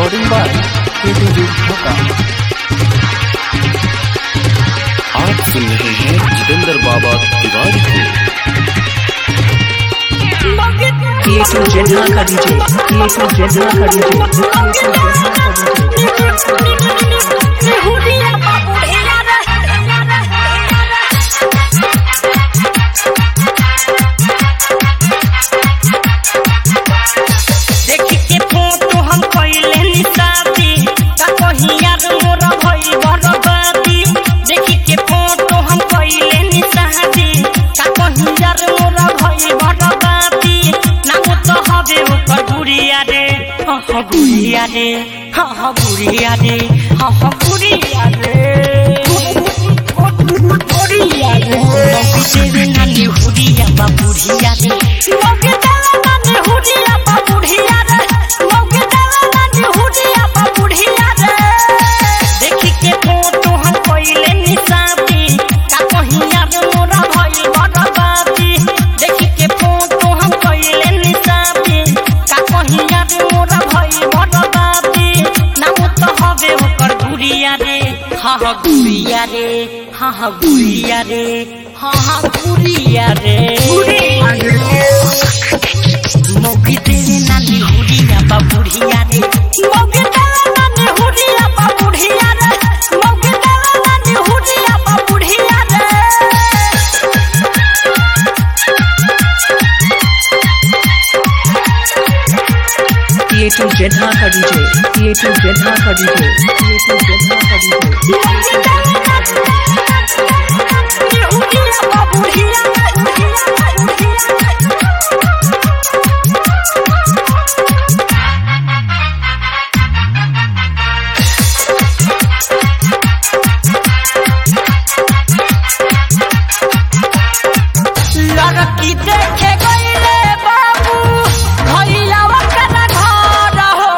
Recording by A2Z ढाका। आप सुन रहे हैं जितेंद्र बाबा तिवारी को। A2Z Dhaka DJ, A2Z Dhaka DJ. बुढ़िया रे हाँ बुढ़िया रे हाँ बुढ़िया रे बुढ़िया रे तेरे नानी बुढ़िया बा बुढ़िया रे मौके तेरे नानी बुढ़िया बा बुढ़िया रे मौके तेरे नानी बुढ़िया बा बुढ़िया रे देखी के फोटो हम कोइले निशाती का कहिया रे मोरा भई बड़बाती देखी के फोटो हम कोइले निशाती का कहिया रे मोरा भई बड़बाती नाम तो हवे ओकर गुड़िया रे हाँ गुड़िया रे हाँ गुड़िया रे हाँ गुड़िया रे मौकी तेरे नानी गुड़िया बा बुढ़िया रे मौकी तेरे नानी गुड़िया बा बुढ़िया रे मौकी तेरे नानी गुड़िया बा बुढ़िया रे A2Z Dhaka DJ, A2Z Dhaka DJ, A2Z Dhaka DJ. लड़की देखे गईले बाबू भैया कर घर हो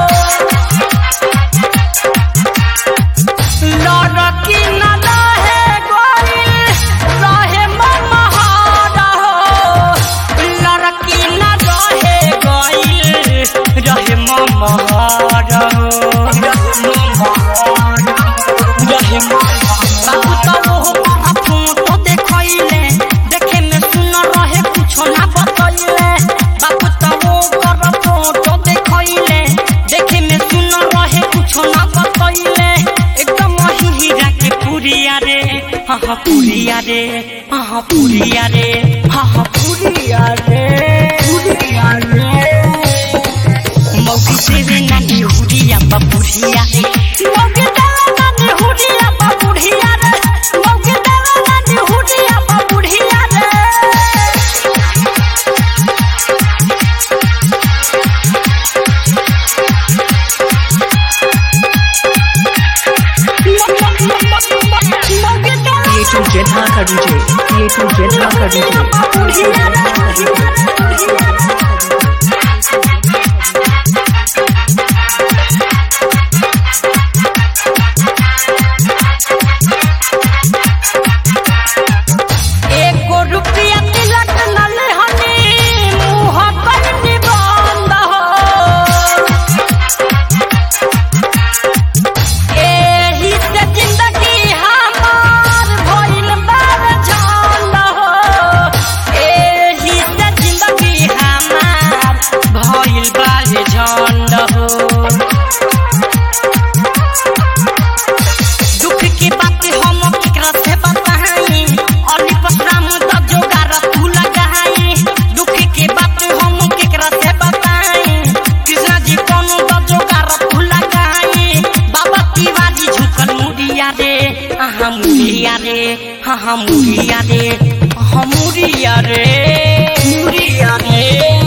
लड़की न रहे गई रहे मनोहर हो लड़की न रहे गई रहे मनोहर हो रहे बाबू तो वो फोटो देखैले देखे में सुन रहे कुछ ना बतैले बाबू तो वो कर फोटो देखैले देखे में सुन रहे कुछ ना बतैले एकदम हीरा के पुरिया रे हाँ पुरिया रे हाँ पुरिया रे हाँ पुरिया रे पुरिया रे मौकी तेरे नानी हुरिया बा बुढ़िया रे मौकी तेरे नानी हुरिया बा बुढ़िया रे मौकी तेरे नानी हुरिया बा बुढ़िया रे A2Z Dhaka DJ, A2Z Dhaka DJ. एको रुपया तिलक न लेहनी मुँह करनी बंद हो एही से जिंदगी हमार भइल बार झंड हो एही से जिंदगी हमार भइल बार झंड हो दुख की बात हम केकरा से बताई अली पसराम द जोगार तू लगाई दुख की बात हम केकरा से बताई कृष्णा जी कोनो द जोगार तू लगाई बाबा तिवारी झुकल मुड़िया रे हाँ मुड़िया रे हाँ मुड़िया रे हाँ मुड़िया रे मुड़िया रे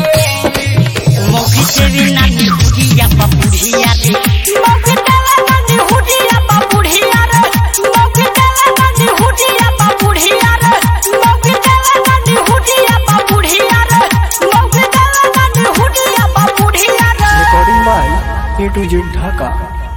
मौकी तेरे नानी हुरिया बा बुढ़िया रे मौकी तेरे नानी हुरिया बा बुढ़िया रे मौकी तेरे नानी हुरिया बा बुढ़िया रे मौकी तेरे नानी हुरिया बा बुढ़िया रे मौकी तेरे नानी हुरिया बा बुढ़िया रे रिकॉर्डिंग बाय A2Z ढाका।